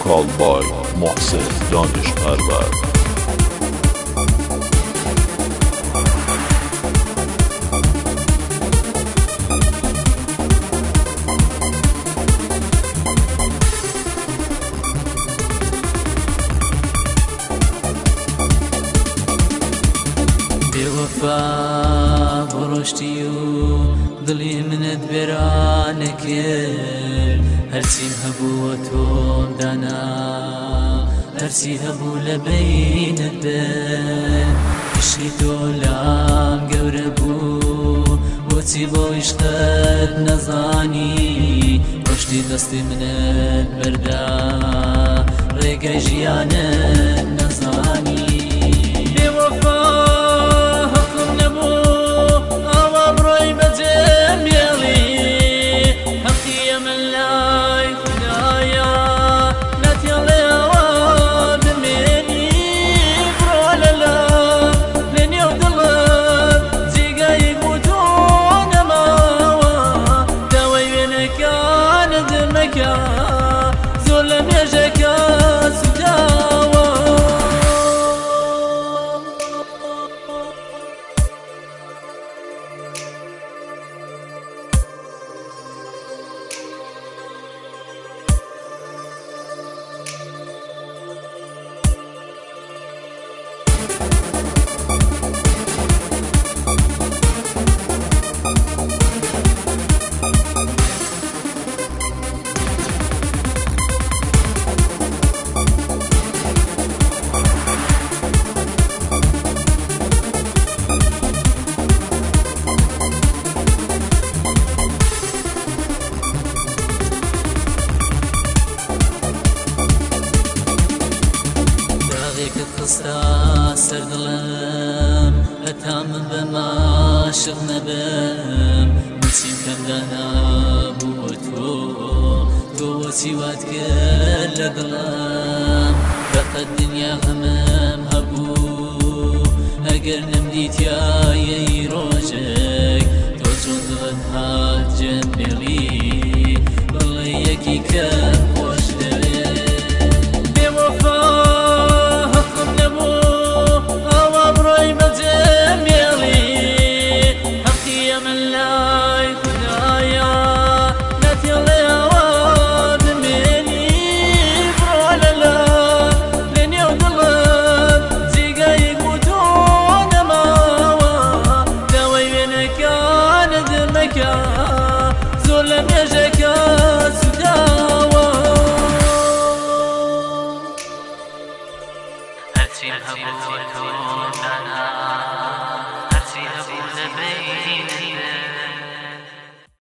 called by Mohsen Danishparvar. بوفا برشتی و دلی منت برانکر هرچیم هبو توم دانا هرچی هبو لبینت بن عشقی تولام گوربو بوچی بو عشقت نزانی رشتی دستی منت بردا ریگه جیانت نزانی قصة سردلم هتام بما شغنا بم نسيم كم دانا تو سوات كل ظلام بقى الدنيا غمام هبو اگر نمديت يا يروجك توجد غدها جنبلي والله يكي كم خوش زولم يجك سداوى هرتي هبوتو